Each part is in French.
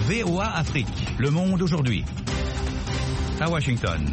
VOA Afrique, le monde aujourd'hui. À Washington.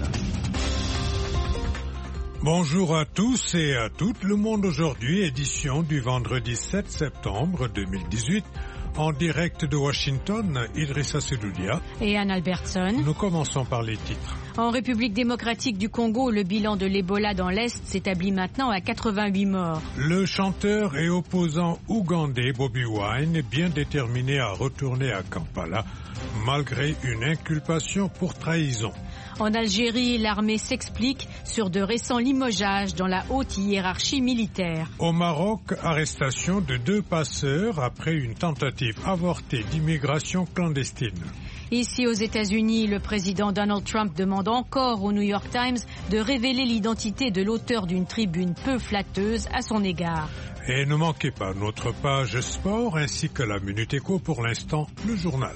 Bonjour à tous et à toutes, le monde aujourd'hui, édition du vendredi 7 septembre 2018. En direct de Washington, Idrissa Seloudia et Anne Albertson. Nous commençons par les titres. En République démocratique du Congo, le bilan de l'Ebola dans l'Est s'établit maintenant à 88 morts. Le chanteur et opposant ougandais Bobi Wine est bien déterminé à retourner à Kampala, malgré une inculpation pour trahison. En Algérie, l'armée s'explique sur de récents limogeages dans la haute hiérarchie militaire. Au Maroc, arrestation de 2 passeurs après une tentative avortée d'immigration clandestine. Ici aux États-Unis, le président Donald Trump demande encore au New York Times de révéler l'identité de l'auteur d'une tribune peu flatteuse à son égard. Et ne manquez pas notre page sport ainsi que la Minute Éco, pour l'instant, le journal.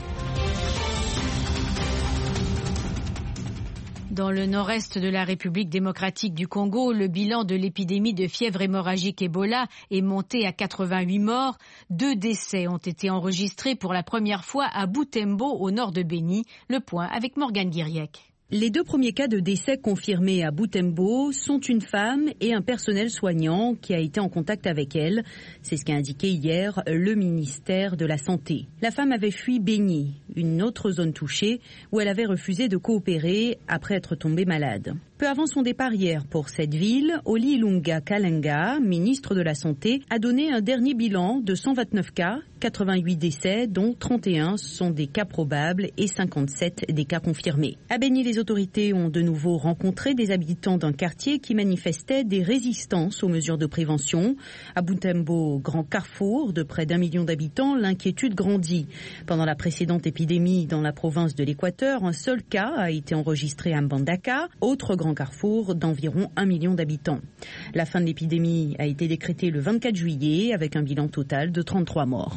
Dans le nord-est de la République démocratique du Congo, le bilan de l'épidémie de fièvre hémorragique Ebola est monté à 88 morts. 2 décès ont été enregistrés pour la première fois à Butembo, au nord de Beni. Le point avec Morgane Guiriec. Les 2 premiers cas de décès confirmés à Butembo sont une femme et un personnel soignant qui a été en contact avec elle. C'est ce qu'a indiqué hier le ministère de la Santé. La femme avait fui Beni, une autre zone touchée, où elle avait refusé de coopérer après être tombée malade. Peu avant son départ hier pour cette ville, Oli Ilunga Kalenga, ministre de la Santé, a donné un dernier bilan de 129 cas, 88 décès, dont 31 sont des cas probables et 57 des cas confirmés. À Beni, les autorités ont de nouveau rencontré des habitants d'un quartier qui manifestaient des résistances aux mesures de prévention. À Butembo, grand carrefour de près d'1 million d'habitants, l'inquiétude grandit. Pendant la précédente épidémie dans la province de l'Équateur, un seul cas a été enregistré à Mbandaka, autre grand carrefour d'environ 1 million d'habitants. La fin de l'épidémie a été décrétée le 24 juillet avec un bilan total de 33 morts.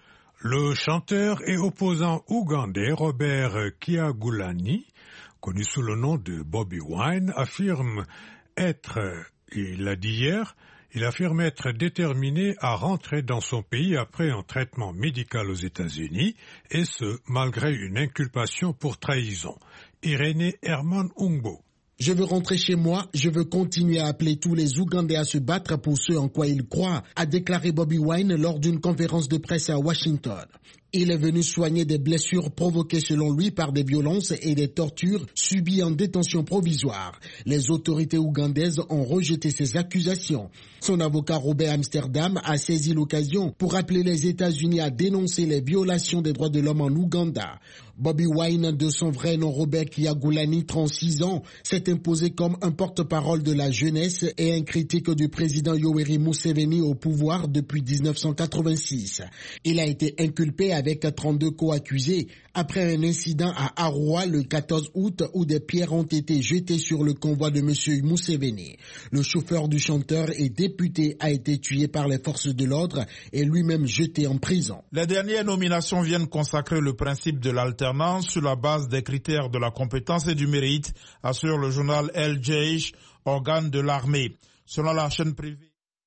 Le chanteur et opposant ougandais Robert Kyagulanyi, connu sous le nom de Bobi Wine, affirme être, il l'a dit hier, il affirme être déterminé à rentrer dans son pays après un traitement médical aux États-Unis, et ce, malgré une inculpation pour trahison. Irénée Herman Ungbo. Je veux rentrer chez moi, je veux continuer à appeler tous les Ougandais à se battre pour ce en quoi ils croient, a déclaré Bobi Wine lors d'une conférence de presse à Washington. Il est venu soigner des blessures provoquées selon lui par des violences et des tortures subies en détention provisoire. Les autorités ougandaises ont rejeté ces accusations. Son avocat Robert Amsterdam a saisi l'occasion pour appeler les États-Unis à dénoncer les violations des droits de l'homme en Ouganda. Bobi Wine, de son vrai nom Robert Kyagulanyi, 36 ans, s'est imposé comme un porte-parole de la jeunesse et un critique du président Yoweri Museveni au pouvoir depuis 1986. Il a été inculpé avec 32 co-accusés après un incident à Arua le 14 août où des pierres ont été jetées sur le convoi de M. Museveni. Le chauffeur du chanteur et député a été tué par les forces de l'ordre et lui-même jeté en prison. Les dernières nominations viennent consacrer le principe de l'alternance sur la base des critères de la compétence et du mérite, assure le journal El Jaish, organe de l'armée. Selon la chaîne privée,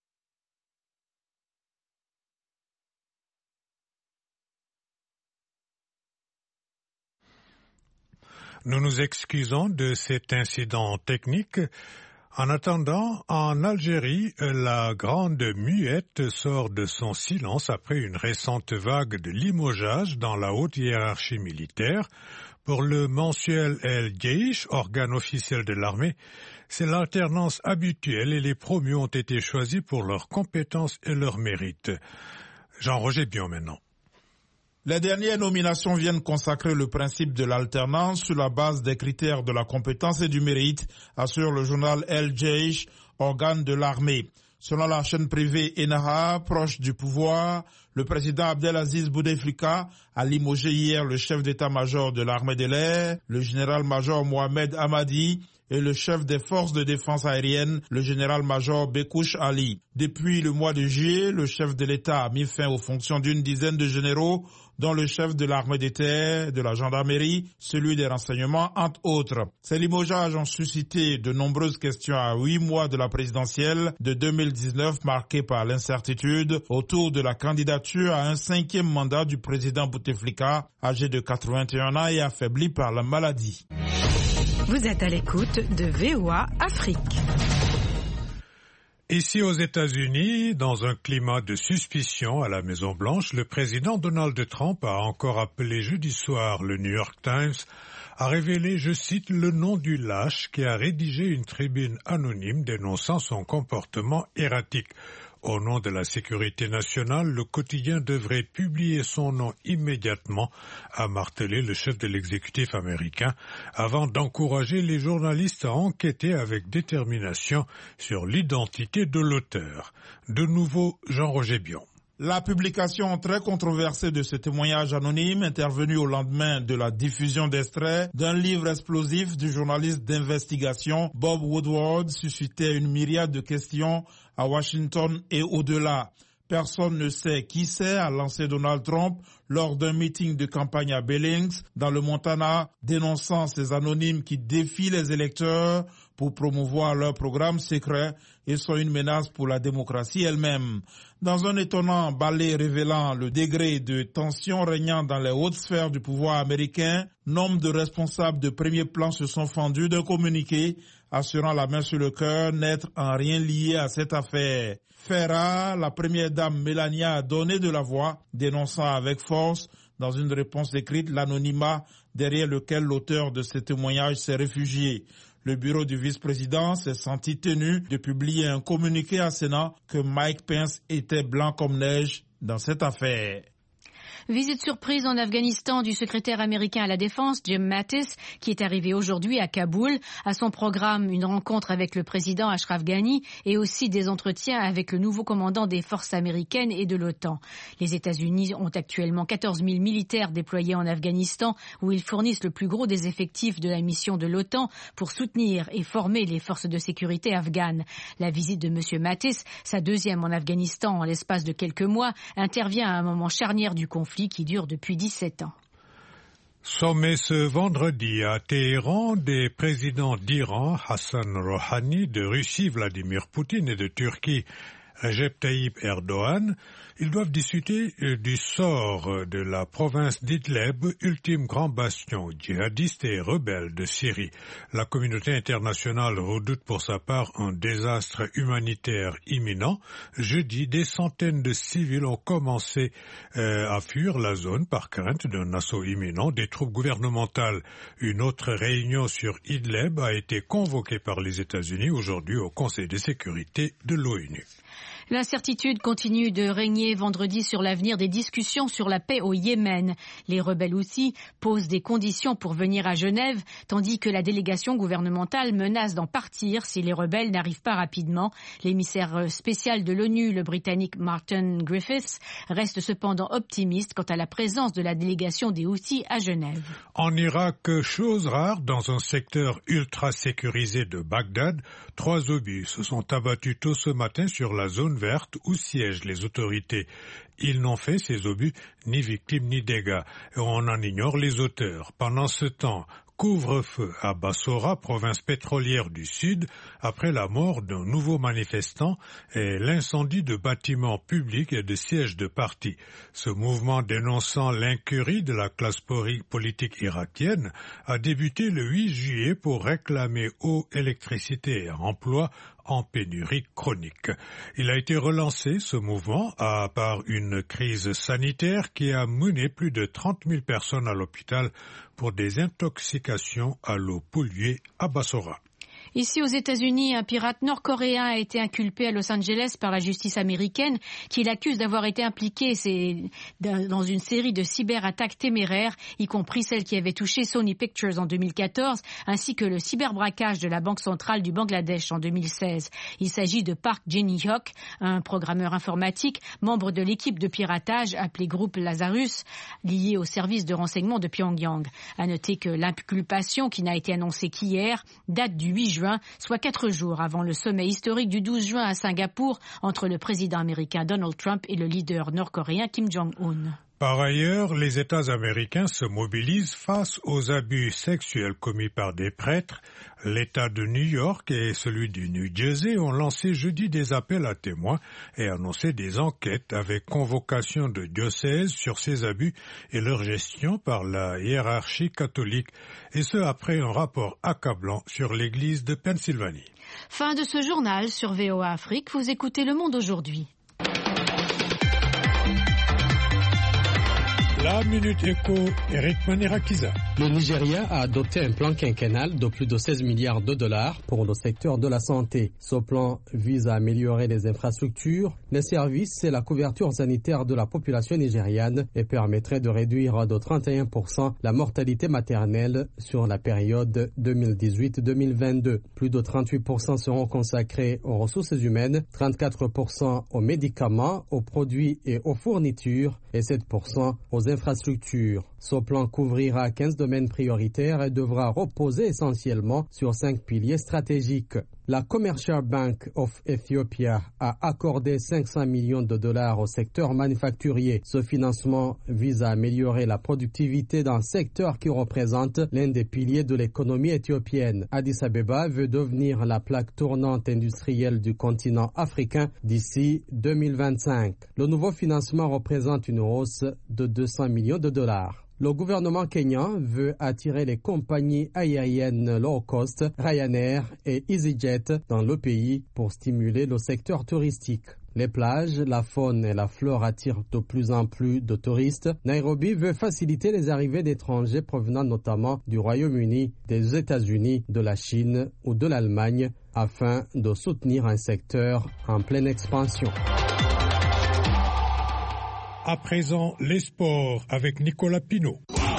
Nous nous excusons de cet incident technique. En attendant, en Algérie, la grande muette sort de son silence après une récente vague de limogeage dans la haute hiérarchie militaire. Pour le mensuel El Jaish, organe officiel de l'armée, c'est l'alternance habituelle et les promus ont été choisis pour leurs compétences et leurs mérites. Jean-Roger Bion maintenant. Les dernières nominations viennent consacrer le principe de l'alternance sur la base des critères de la compétence et du mérite, assure le journal El Jaish, organe de l'armée. Selon la chaîne privée Enaha, proche du pouvoir, le président Abdelaziz Bouteflika a limogé hier le chef d'état-major de l'armée de l'air, le général-major Mohamed Hamadi, et le chef des forces de défense aérienne, le général-major Bekouch Ali. Depuis le mois de juillet, le chef de l'État a mis fin aux fonctions d'une dizaine de généraux, dont le chef de l'armée de terre, de la gendarmerie, celui des renseignements, entre autres. Ces limogeages ont suscité de nombreuses questions à 8 mois de la présidentielle de 2019, marquée par l'incertitude autour de la candidature à un 5e mandat du président Bouteflika, âgé de 81 ans et affaibli par la maladie. Vous êtes à l'écoute de VOA Afrique. Ici aux États-Unis, dans un climat de suspicion à la Maison-Blanche, le président Donald Trump a encore appelé jeudi soir le New York Times à révéler, je cite, le nom du lâche qui a rédigé une tribune anonyme dénonçant son comportement erratique. Au nom de la sécurité nationale, le quotidien devrait publier son nom immédiatement, a martelé le chef de l'exécutif américain, avant d'encourager les journalistes à enquêter avec détermination sur l'identité de l'auteur. De nouveau, Jean-Roger Bion. La publication très controversée de ce témoignage anonyme, intervenu au lendemain de la diffusion d'extraits d'un livre explosif du journaliste d'investigation Bob Woodward, suscitait une myriade de questions à Washington et au-delà. Personne ne sait qui c'est, a lancé Donald Trump lors d'un meeting de campagne à Billings, dans le Montana, dénonçant ces anonymes qui défient les électeurs pour promouvoir leur programme secret et sont une menace pour la démocratie elle-même. Dans un étonnant ballet révélant le degré de tension régnant dans les hautes sphères du pouvoir américain, nombre de responsables de premier plan se sont fendus d'un communiqué assurant la main sur le cœur n'être en rien lié à cette affaire. Ferra, la première dame Melania a donné de la voix, dénonçant avec force, dans une réponse écrite, l'anonymat derrière lequel l'auteur de ce témoignage s'est réfugié. Le bureau du vice-président s'est senti tenu de publier un communiqué assénant que Mike Pence était blanc comme neige dans cette affaire. Visite surprise en Afghanistan du secrétaire américain à la Défense, Jim Mattis, qui est arrivé aujourd'hui à Kaboul. À son programme, une rencontre avec le président Ashraf Ghani et aussi des entretiens avec le nouveau commandant des forces américaines et de l'OTAN. Les États-Unis ont actuellement 14 000 militaires déployés en Afghanistan, où ils fournissent le plus gros des effectifs de la mission de l'OTAN pour soutenir et former les forces de sécurité afghanes. La visite de M. Mattis, sa deuxième en Afghanistan en l'espace de quelques mois, intervient à un moment charnière du conflit qui dure depuis 17 ans. Sommet ce vendredi à Téhéran des présidents d'Iran, Hassan Rouhani, de Russie, Vladimir Poutine et de Turquie, Recep Tayyip Erdogan. Ils doivent discuter du sort de la province d'Idlib, ultime grand bastion djihadiste et rebelle de Syrie. La communauté internationale redoute pour sa part un désastre humanitaire imminent. Jeudi, des centaines de civils ont commencé à fuir la zone par crainte d'un assaut imminent des troupes gouvernementales. Une autre réunion sur Idlib a été convoquée par les États-Unis aujourd'hui au Conseil de sécurité de l'ONU. L'incertitude continue de régner vendredi sur l'avenir des discussions sur la paix au Yémen. Les rebelles Houthis posent des conditions pour venir à Genève, tandis que la délégation gouvernementale menace d'en partir si les rebelles n'arrivent pas rapidement. L'émissaire spécial de l'ONU, le Britannique Martin Griffiths, reste cependant optimiste quant à la présence de la délégation des Houthis à Genève. En Irak, chose rare, dans un secteur ultra sécurisé de Bagdad, 3 obus se sont abattus tôt ce matin sur la zone verte où siègent les autorités. Ils n'ont fait, ces obus, ni victimes ni dégâts. Et on en ignore les auteurs. Pendant ce temps, couvre-feu à Bassora, province pétrolière du Sud, après la mort d'un nouveau manifestant et l'incendie de bâtiments publics et de sièges de partis. Ce mouvement dénonçant l'incurie de la classe politique irakienne a débuté le 8 juillet pour réclamer eau, électricité et emploi en pénurie chronique. Il a été relancé, ce mouvement, par une crise sanitaire qui a mené plus de 30 000 personnes à l'hôpital pour des intoxications à l'eau polluée à Bassora. Ici aux États-Unis, un pirate nord-coréen a été inculpé à Los Angeles par la justice américaine qui l'accuse d'avoir été impliqué dans une série de cyberattaques téméraires, y compris celle qui avait touché Sony Pictures en 2014, ainsi que le cyberbraquage de la Banque centrale du Bangladesh en 2016. Il s'agit de Park Jin-hyuk, un programmeur informatique, membre de l'équipe de piratage appelée Groupe Lazarus, lié au service de renseignement de Pyongyang. À noter que l'inculpation, qui n'a été annoncée qu'hier, date du 8 juin, soit 4 jours avant le sommet historique du 12 juin à Singapour entre le président américain Donald Trump et le leader nord-coréen Kim Jong-un. Par ailleurs, les États américains se mobilisent face aux abus sexuels commis par des prêtres. L'État de New York et celui du New Jersey ont lancé jeudi des appels à témoins et annoncé des enquêtes avec convocation de diocèses sur ces abus et leur gestion par la hiérarchie catholique, et ce après un rapport accablant sur l'Église de Pennsylvanie. Fin de ce journal sur VOA Afrique. Vous écoutez Le Monde aujourd'hui. La Minute Éco, Eric Manirakiza. Le Nigeria a adopté un plan quinquennal de plus de 16 milliards de dollars pour le secteur de la santé. Ce plan vise à améliorer les infrastructures, les services et la couverture sanitaire de la population nigériane et permettrait de réduire de 31% la mortalité maternelle sur la période 2018-2022. Plus de 38% seront consacrés aux ressources humaines, 34% aux médicaments, aux produits et aux fournitures et 7% aux infrastructures. Ce plan couvrira 15 domaines prioritaires et devra reposer essentiellement sur 5 piliers stratégiques. La Commercial Bank of Ethiopia a accordé 500 millions de dollars au secteur manufacturier. Ce financement vise à améliorer la productivité d'un secteur qui représente l'un des piliers de l'économie éthiopienne. Addis Abeba veut devenir la plaque tournante industrielle du continent africain d'ici 2025. Le nouveau financement représente une hausse de 200 millions de dollars. Le gouvernement kényan veut attirer les compagnies aériennes low cost, Ryanair et EasyJet dans le pays pour stimuler le secteur touristique. Les plages, la faune et la flore attirent de plus en plus de touristes. Nairobi veut faciliter les arrivées d'étrangers provenant notamment du Royaume-Uni, des États-Unis, de la Chine ou de l'Allemagne afin de soutenir un secteur en pleine expansion. À présent, les sports avec Nicolas Pinault.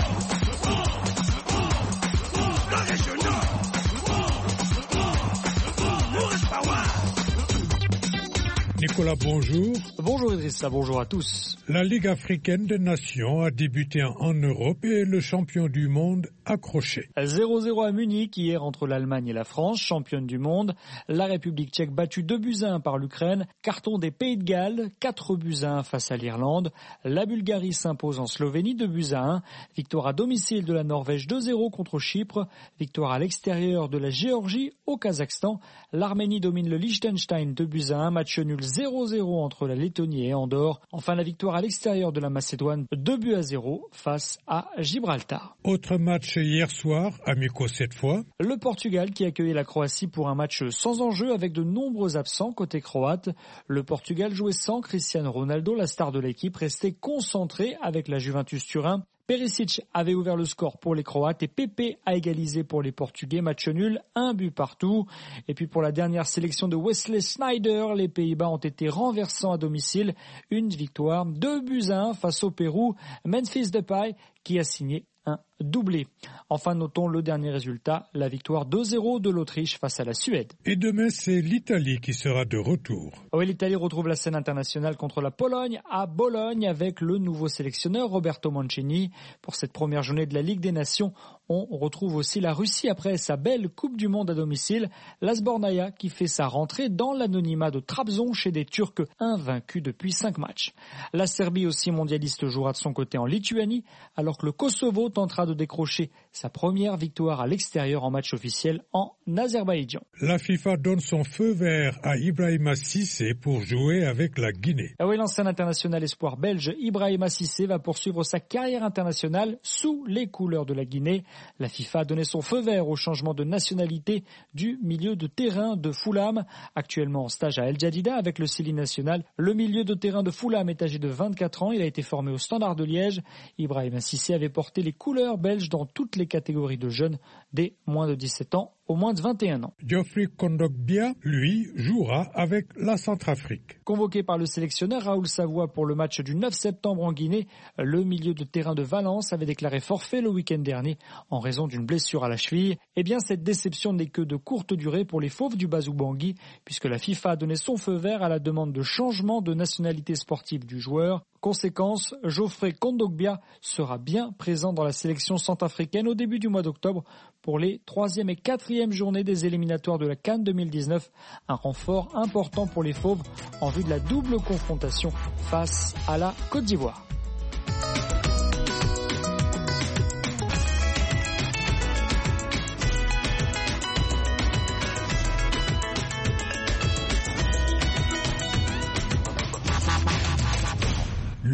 Nicolas, bonjour. Bonjour Idrissa, bonjour à tous. La Ligue africaine des nations a débuté en Europe et le champion du monde accroché. 0-0 à Munich hier entre l'Allemagne et la France, championne du monde. La République tchèque battue 2-1 par l'Ukraine. Carton des Pays de Galles, 4-1 face à l'Irlande. La Bulgarie s'impose en Slovénie 2-1. Victoire à domicile de la Norvège 2-0 contre Chypre. Victoire à l'extérieur de la Géorgie au Kazakhstan. L'Arménie domine le Liechtenstein 2-1. Match nul 0-0 entre la Lettonie et Andorre. Enfin, la victoire à l'extérieur de la Macédoine 2-0 face à Gibraltar. Autre match hier soir, amicaux cette fois. Le Portugal qui accueillait la Croatie pour un match sans enjeu avec de nombreux absents côté croate. Le Portugal jouait sans Cristiano Ronaldo, la star de l'équipe, restait concentré avec la Juventus Turin. Perisic avait ouvert le score pour les Croates et Pepe a égalisé pour les Portugais. Match nul, 1 but partout. Et puis pour la dernière sélection de Wesley Sneijder, les Pays-Bas ont été renversants à domicile. Une victoire, 2-1 face au Pérou. Memphis Depay qui a signé un doublé. Enfin, notons le dernier résultat, la victoire 2-0 de l'Autriche face à la Suède. Et demain, c'est l'Italie qui sera de retour. Oui, l'Italie retrouve la scène internationale contre la Pologne à Bologne avec le nouveau sélectionneur Roberto Mancini. Pour cette première journée de la Ligue des Nations, on retrouve aussi la Russie après sa belle Coupe du Monde à domicile. La Sbornaïa qui fait sa rentrée dans l'anonymat de Trabzon chez des Turcs invaincus depuis 5 matchs. La Serbie aussi mondialiste jouera de son côté en Lituanie alors que le Kosovo tentera de décrocher sa première victoire à l'extérieur en match officiel en Azerbaïdjan. La FIFA donne son feu vert à Ibrahima Cissé pour jouer avec la Guinée. Ah oui, l'ancien international espoir belge Ibrahima Cissé va poursuivre sa carrière internationale sous les couleurs de la Guinée. La FIFA a donné son feu vert au changement de nationalité du milieu de terrain de Fulham. Actuellement en stage à El Jadida avec le Sili national. Le milieu de terrain de Fulham est âgé de 24 ans. Il a été formé au Standard de Liège. Ibrahima Cissé avait porté les couleurs belges dans toutes les catégories de jeunes des moins de 17 ans au moins de 21 ans. Geoffrey Kondogbia, lui, jouera avec la Centrafrique. Convoqué par le sélectionneur Raoul Savoie pour le match du 9 septembre en Guinée, le milieu de terrain de Valence avait déclaré forfait le week-end dernier en raison d'une blessure à la cheville. Eh bien, cette déception n'est que de courte durée pour les fauves du Bazou-Bangui, puisque la FIFA a donné son feu vert à la demande de changement de nationalité sportive du joueur. Conséquence, Geoffrey Kondogbia sera bien présent dans la sélection centrafricaine au début du mois d'octobre pour les 3e et 4e journées des éliminatoires de la CAN 2019. Un renfort important pour les Fauves en vue de la double confrontation face à la Côte d'Ivoire.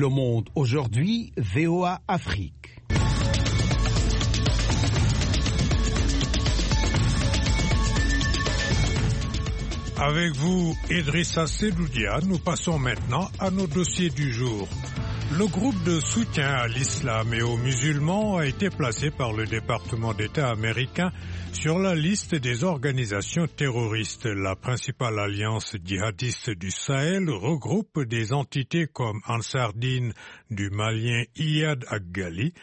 Le Monde aujourd'hui, VOA Afrique. Avec vous, Idrissa Sedoudia, nous passons maintenant à nos dossiers du jour. Le groupe de soutien à l'islam et aux musulmans a été placé par le département d'État américain sur la liste des organisations terroristes. La principale alliance djihadiste du Sahel regroupe des entités comme Ansar Dine du Malien Iyad Aggali,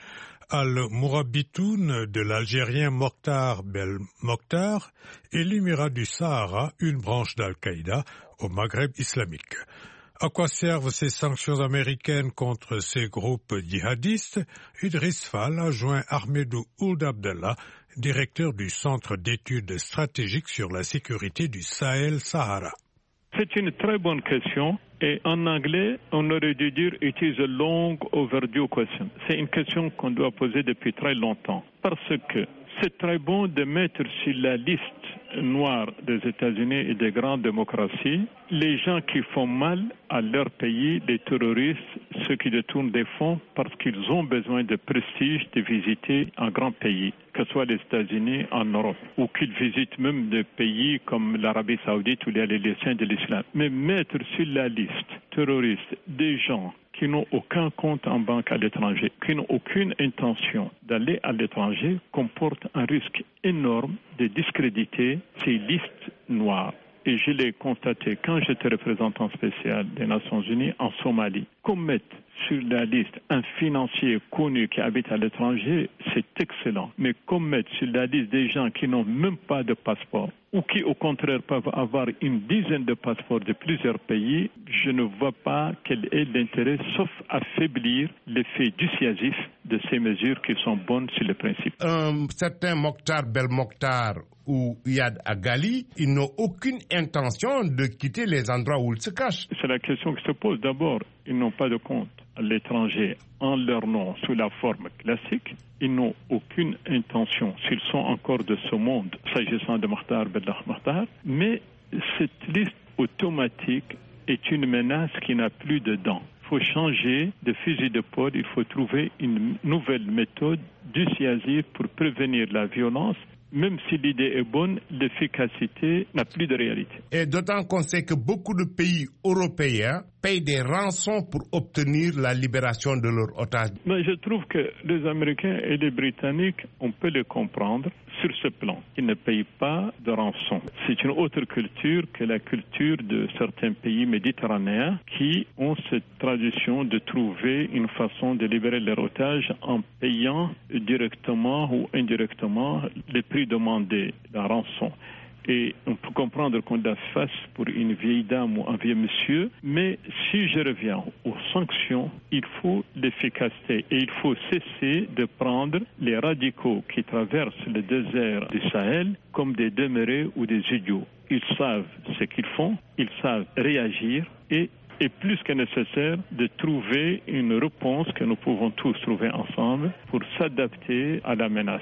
Al-Mourabitoun de l'Algérien Mokhtar Belmokhtar et l'Émirat du Sahara, une branche d'Al-Qaïda au Maghreb islamique. À quoi servent ces sanctions américaines contre ces groupes djihadistes? Idriss Fall a joint Ahmedou Ould Abdallah, directeur du Centre d'études stratégiques sur la sécurité du Sahel-Sahara. C'est une très bonne question et en anglais, on aurait dû dire « It is a long overdue question ». C'est une question qu'on doit poser depuis très longtemps parce que c'est très bon de mettre sur la liste noire des États-Unis et des grandes démocraties les gens qui font mal à leur pays, les terroristes, ceux qui détournent des fonds parce qu'ils ont besoin de prestige de visiter un grand pays, que ce soit les États-Unis, en Europe, ou qu'ils visitent même des pays comme l'Arabie Saoudite où il y a les saints de l'islam. Mais mettre sur la liste terroriste des gens qui n'ont aucun compte en banque à l'étranger, qui n'ont aucune intention d'aller à l'étranger, comporte un risque énorme de discréditer ces listes noires. Et je l'ai constaté quand j'étais représentant spécial des Nations Unies en Somalie. Qu'on mette sur la liste un financier connu qui habite à l'étranger, c'est excellent. Mais qu'on mette sur la liste des gens qui n'ont même pas de passeport ou qui au contraire peuvent avoir une dizaine de passeports de plusieurs pays, je ne vois pas quel est l'intérêt sauf affaiblir l'effet dissuasif de ces mesures qui sont bonnes sur le principe. Un certain Mokhtar Belmokhtar ou Iyad Aggali, ils n'ont aucune intention de quitter les endroits où ils se cachent. C'est la question qui se pose d'abord. Ils n'ont pas de compte à l'étranger en leur nom sous la forme classique. Ils n'ont aucune intention, s'ils sont encore de ce monde, s'agissant de Mokhtar Belmokhtar. Mais cette liste automatique est une menace qui n'a plus de dents. Il faut changer de fusil d'épaule, il faut trouver une nouvelle méthode dissuasive pour prévenir la violence. Même si l'idée est bonne, l'efficacité n'a plus de réalité. Et d'autant qu'on sait que beaucoup de pays européens payent des rançons pour obtenir la libération de leurs otages. Mais je trouve que les Américains et les Britanniques, on peut les comprendre sur ce plan. Ils ne payent pas de rançon. C'est une autre culture que la culture de certains pays méditerranéens qui ont cette tradition de trouver une façon de libérer leurs otages en payant directement ou indirectement les prix demandés, la rançon. Et on peut comprendre qu'on la fasse pour une vieille dame ou un vieux monsieur, mais si je reviens aux sanctions, il faut l'efficacité et il faut cesser de prendre les radicaux qui traversent le désert du Sahel comme des demeurés ou des idiots. Ils savent ce qu'ils font, ils savent réagir et est plus que nécessaire de trouver une réponse que nous pouvons tous trouver ensemble pour s'adapter à la menace.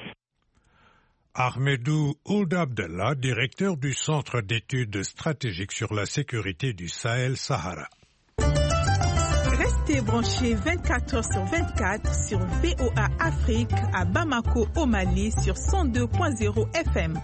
Ahmedou Ould Abdallah, directeur du Centre d'études stratégiques sur la sécurité du Sahel-Sahara. Restez branchés 24h/24 sur VOA Afrique à Bamako au Mali sur 102.0 FM.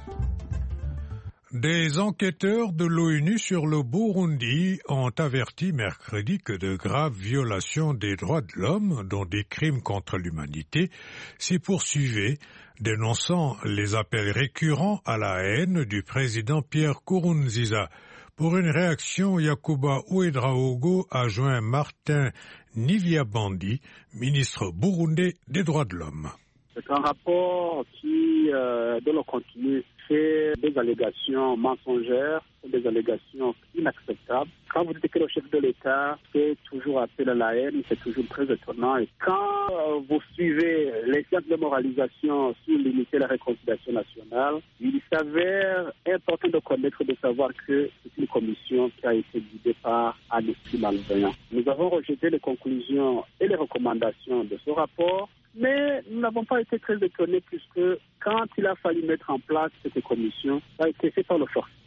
Des enquêteurs de l'ONU sur le Burundi ont averti mercredi que de graves violations des droits de l'homme, dont des crimes contre l'humanité, s'y poursuivaient, dénonçant les appels récurrents à la haine du président Pierre Nkurunziza. Pour une réaction, Yacouba Ouedraogo a joint Martin Nivyabandi, ministre burundais des droits de l'homme. C'est un rapport qui, dans le contenu, fait des allégations mensongères, des allégations inacceptables. Quand vous dites que le chef de l'État fait toujours appel à la haine, c'est toujours très étonnant. Et quand vous suivez les séances de moralisation sur l'unité et la réconciliation nationale, il s'avère important de connaître, de savoir que c'est une commission qui a été guidée par un esprit malveillant. Nous avons rejeté les conclusions et les recommandations de ce rapport. Mais nous n'avons pas été très étonnés puisque quand il a fallu mettre en place cette commission, ça a été fait par le force.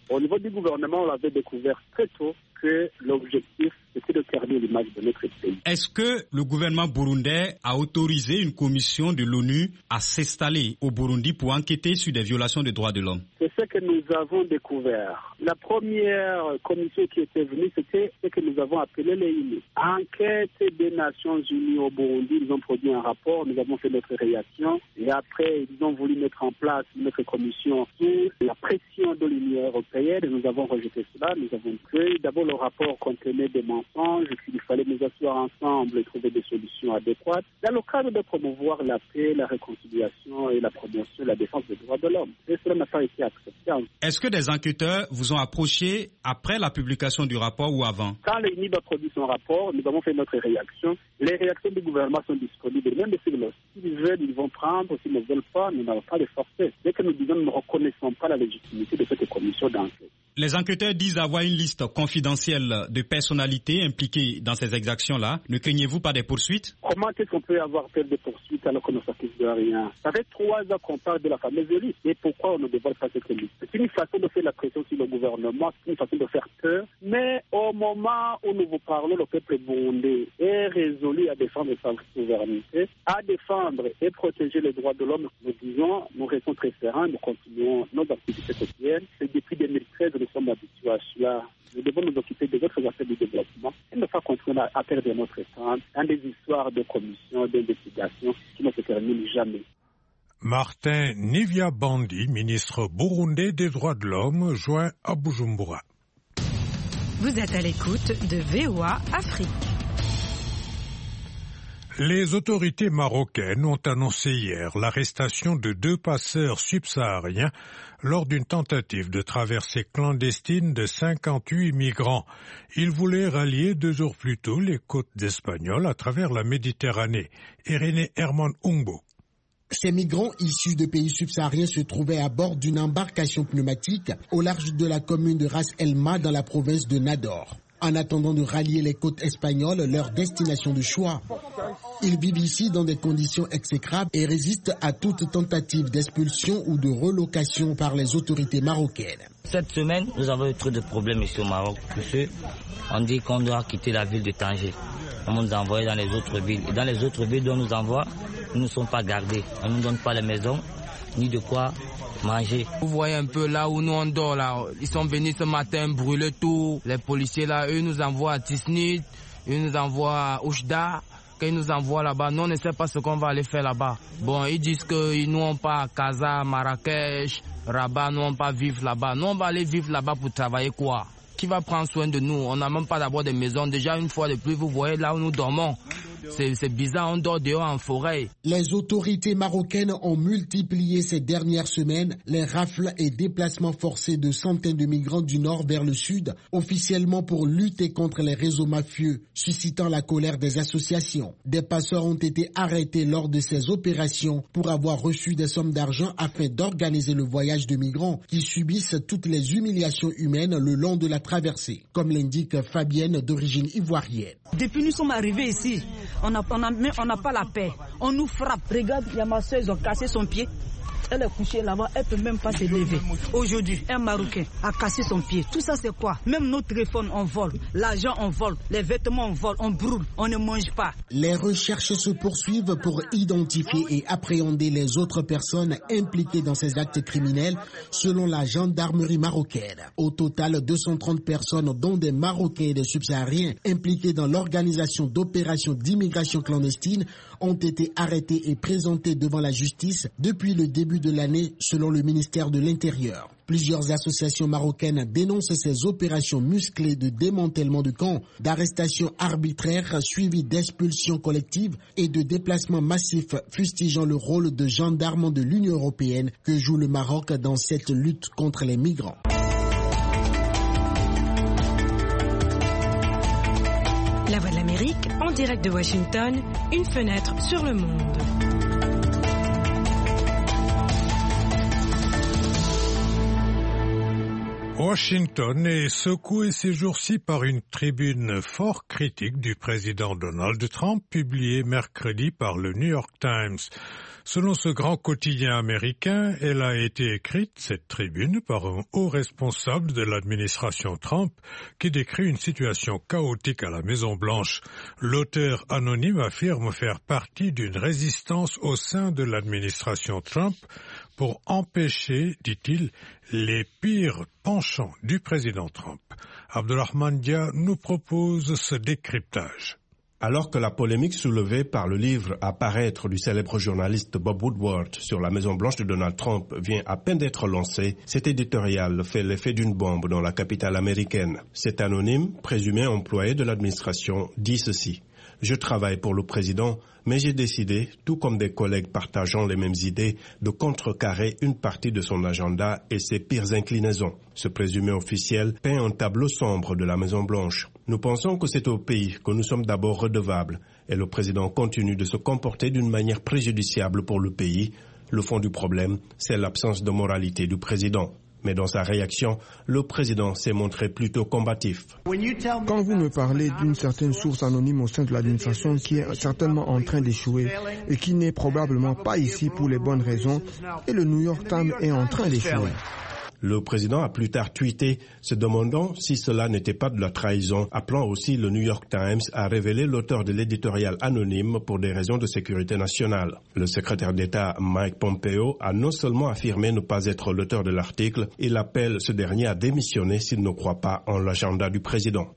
Au niveau du gouvernement, on l'avait découvert très tôt que l'objectif était de terminer l'image de notre pays. Est-ce que le gouvernement burundais a autorisé une commission de l'ONU à s'installer au Burundi pour enquêter sur des violations des droits de l'homme? C'est ce que nous avons découvert. La première commission qui était venue, c'était ce que nous avons appelé les INI. Enquête des Nations Unies au Burundi, ils ont produit un rapport, nous avons fait notre réaction et après ils ont voulu mettre en place notre commission sous la pression de l'Union européenne et nous avons rejeté cela. Nous avons cru d'abord le rapport contenait des mensonges, qu'il fallait nous asseoir ensemble et trouver des solutions adéquates dans le cadre de promouvoir la paix, la réconciliation et la promotion et la défense des droits de l'homme. Et cela n'a pas été accepté. Est-ce que des enquêteurs vous ont approché après la publication du rapport ou avant? Quand l'INIB a produit son rapport, nous avons fait notre réaction. Les réactions du gouvernement sont disponibles. Même s'ils veulent, ils vont prendre. S'ils ne veulent pas, nous n'avons pas de forcer. Dès que nous disons nous ne reconnaissons pas la légitimité de cette commission d'enquête. Les enquêteurs disent avoir une liste confidentielle de personnalités impliquées dans ces exactions-là. Ne craignez-vous pas des poursuites? Comment est-ce qu'on peut avoir peur de poursuites alors qu'on ne s'occupe de rien? Ça fait 3 ans qu'on parle de la fameuse liste. Et pourquoi on ne dévoile pas cette liste? C'est une façon de faire la pression sur le gouvernement, c'est une façon de faire peur. Mais au moment où nous vous parlons, le peuple burundais est résolu à défendre sa souveraineté, à défendre et protéger les droits de l'homme. Nous disons, nous restons très sereins, nous continuons nos activités quotidiennes. C'est depuis 2013 nous sommes habitués à cela. Nous devons nous occuper des autres aspects du développement et ne pas continuer à perdre notre temps dans des histoires de commissions, d'investigations qui ne se terminent jamais. Martin Nivyabandi, ministre burundais des droits de l'homme, joint à Bujumbura. Vous êtes à l'écoute de VOA Afrique. Les autorités marocaines ont annoncé hier l'arrestation de 2 passeurs subsahariens lors d'une tentative de traversée clandestine de 58 migrants. Ils voulaient rallier 2 jours plus tôt les côtes espagnoles à travers la Méditerranée. Irénée Herman Umbo. Ces migrants issus de pays subsahariens se trouvaient à bord d'une embarcation pneumatique au large de la commune de Ras El-Ma dans la province de Nador. En attendant de rallier les côtes espagnoles, leur destination de choix. Ils vivent ici dans des conditions exécrables et résistent à toute tentative d'expulsion ou de relocation par les autorités marocaines. Cette semaine, nous avons eu trop de problèmes ici au Maroc. On dit qu'on doit quitter la ville de Tanger. On nous envoie dans les autres villes. Et dans les autres villes dont nous envoie, nous ne sommes pas gardés. On ne nous donne pas les maisons, ni de quoi manger. Vous voyez un peu là où nous on dort là, ils sont venus ce matin brûler tout. Les policiers là, eux nous envoient à Tisnit, eux nous envoient à Oujda. Quand ils nous envoient là-bas, nous on ne sait pas ce qu'on va aller faire là-bas. Bon, ils disent qu'ils nous ont pas à Casa, Marrakech, Rabat, nous on pas vivre là-bas. Nous on va aller vivre là-bas pour travailler quoi? Qui va prendre soin de nous? On n'a même pas d'abord de maison. Déjà une fois de plus, vous voyez là où nous dormons. C'est bizarre, on dort dehors en forêt. Les autorités marocaines ont multiplié ces dernières semaines les rafles et déplacements forcés de centaines de migrants du nord vers le sud, officiellement pour lutter contre les réseaux mafieux, suscitant la colère des associations. Des passeurs ont été arrêtés lors de ces opérations pour avoir reçu des sommes d'argent afin d'organiser le voyage de migrants qui subissent toutes les humiliations humaines le long de la traversée, comme l'indique Fabienne d'origine ivoirienne. Depuis nous sommes arrivés ici, on n'a pas la paix. On nous frappe. Regarde, il y a ma soeur, ils ont cassé son pied. Elle est couchée là-bas, elle ne peut même pas se lever. Aujourd'hui, un Marocain a cassé son pied. Tout ça, c'est quoi? Même nos téléphones, on vole. L'argent, on vole. Les vêtements, on vole. On brûle. On ne mange pas. Les recherches se poursuivent pour identifier et appréhender les autres personnes impliquées dans ces actes criminels, selon la gendarmerie marocaine. Au total, 230 personnes, dont des Marocains et des subsahariens, impliqués dans l'organisation d'opérations d'immigration clandestine, ont été arrêtées et présentées devant la justice depuis le début de l'année, selon le ministère de l'Intérieur. Plusieurs associations marocaines dénoncent ces opérations musclées de démantèlement de camps, d'arrestations arbitraires suivies d'expulsions collectives et de déplacements massifs, fustigeant le rôle de gendarme de l'Union européenne que joue le Maroc dans cette lutte contre les migrants. La Voix de l'Amérique, en direct de Washington, une fenêtre sur le monde. Washington est secoué ces jours-ci par une tribune fort critique du président Donald Trump publiée mercredi par le New York Times. Selon ce grand quotidien américain, elle a été écrite, cette tribune, par un haut responsable de l'administration Trump qui décrit une situation chaotique à la Maison-Blanche. L'auteur anonyme affirme faire partie d'une résistance au sein de l'administration Trump pour empêcher, dit-il, les pires penchants du président Trump. Abdelrahman Dia nous propose ce décryptage. Alors que la polémique soulevée par le livre à paraître du célèbre journaliste Bob Woodward sur la Maison-Blanche de Donald Trump vient à peine d'être lancé, cet éditorial fait l'effet d'une bombe dans la capitale américaine. Cet anonyme, présumé employé de l'administration, dit ceci. « Je travaille pour le président, mais j'ai décidé, tout comme des collègues partageant les mêmes idées, de contrecarrer une partie de son agenda et ses pires inclinaisons. » Ce présumé officiel peint un tableau sombre de la Maison-Blanche. Nous pensons que c'est au pays que nous sommes d'abord redevables, et le président continue de se comporter d'une manière préjudiciable pour le pays. Le fond du problème, c'est l'absence de moralité du président. Mais dans sa réaction, le président s'est montré plutôt combatif. Quand vous me parlez d'une certaine source anonyme au sein de l'administration qui est certainement en train d'échouer et qui n'est probablement pas ici pour les bonnes raisons, et le New York Times est en train d'échouer. Le président a plus tard tweeté, se demandant si cela n'était pas de la trahison, appelant aussi le New York Times à révéler l'auteur de l'éditorial anonyme pour des raisons de sécurité nationale. Le secrétaire d'État Mike Pompeo a non seulement affirmé ne pas être l'auteur de l'article, il appelle ce dernier à démissionner s'il ne croit pas en l'agenda du président.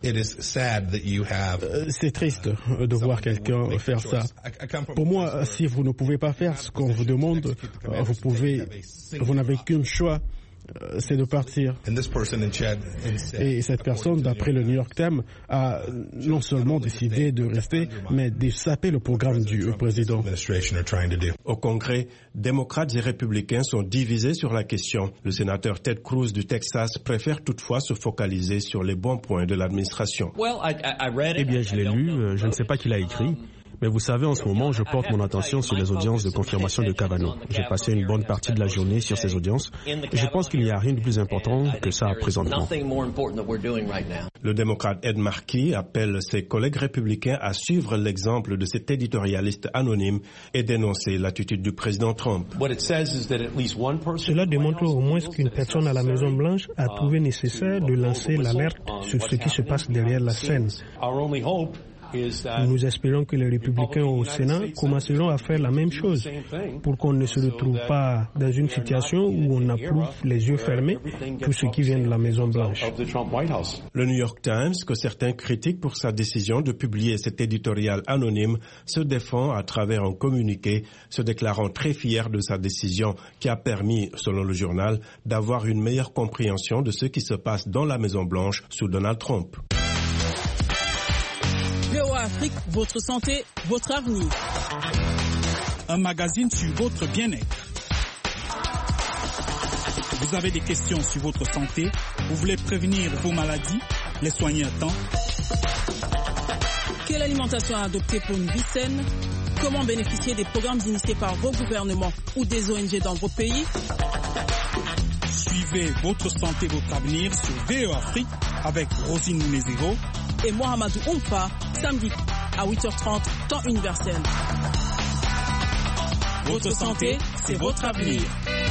C'est triste de voir quelqu'un faire ça. Pour moi, si vous ne pouvez pas faire ce qu'on vous demande, vous n'avez qu'un choix. C'est de partir. Et cette personne, d'après le New York Times, a non seulement décidé de rester, mais de saper le programme du président. Au Congrès, démocrates et républicains sont divisés sur la question. Le sénateur Ted Cruz du Texas préfère toutefois se focaliser sur les bons points de l'administration. Eh bien, je l'ai lu, je ne sais pas qui l'a écrit. Mais vous savez, en ce moment, je porte mon attention sur les audiences de confirmation de Kavanaugh. J'ai passé une bonne partie de la journée sur ces audiences et je pense qu'il n'y a rien de plus important que ça présentement. Le démocrate Ed Markey appelle ses collègues républicains à suivre l'exemple de cet éditorialiste anonyme et dénoncer l'attitude du président Trump. Cela démontre au moins qu'une personne à la Maison-Blanche a trouvé nécessaire de lancer l'alerte sur ce qui se passe derrière la scène. Nous espérons que les républicains au Sénat commenceront à faire la même chose pour qu'on ne se retrouve pas dans une situation où on approuve les yeux fermés tout ce qui vient de la Maison-Blanche. Le New York Times, que certains critiquent pour sa décision de publier cet éditorial anonyme, se défend à travers un communiqué, se déclarant très fier de sa décision qui a permis, selon le journal, d'avoir une meilleure compréhension de ce qui se passe dans la Maison-Blanche sous Donald Trump. VOA Afrique, votre santé, votre avenir. Un magazine sur votre bien-être. Vous avez des questions sur votre santé, vous voulez prévenir vos maladies, les soigner à temps. Quelle alimentation adopter pour une vie saine? Comment bénéficier des programmes initiés par vos gouvernements ou des ONG dans vos pays? Suivez votre santé, votre avenir sur VOA Afrique avec Rosine Munezero et Mohamedou Oumfa, samedi à 8h30, temps universel. Votre santé, c'est votre avenir.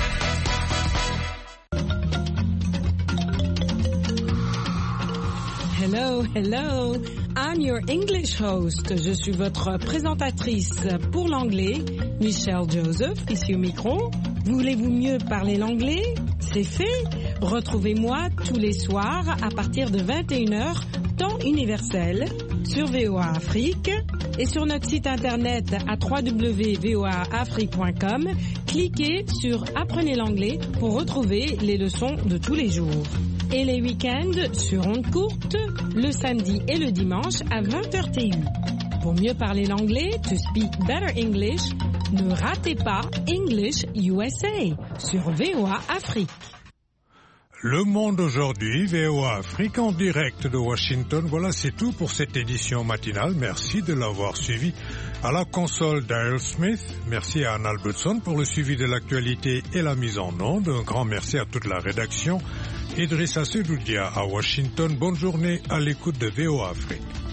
Hello, hello. I'm your English host. Je suis votre présentatrice pour l'anglais, Michelle Joseph, ici au micro. Voulez-vous mieux parler l'anglais? C'est fait. Retrouvez-moi tous les soirs à partir de 21h, temps universel, sur VOA Afrique et sur notre site internet à www.voaafrique.com. Cliquez sur Apprenez l'anglais pour retrouver les leçons de tous les jours. Et les week-ends sur ondes courtes, le samedi et le dimanche à 20h TU. Pour mieux parler l'anglais, to speak better English, ne ratez pas English USA sur VOA Afrique. Le Monde aujourd'hui, VOA Afrique en direct de Washington. Voilà, c'est tout pour cette édition matinale. Merci de l'avoir suivi. À la console, Daryl Smith. Merci à Anne Albertson pour le suivi de l'actualité et la mise en onde. Un grand merci à toute la rédaction. Idrissa Sedoudia à Washington. Bonne journée à l'écoute de VOA Afrique.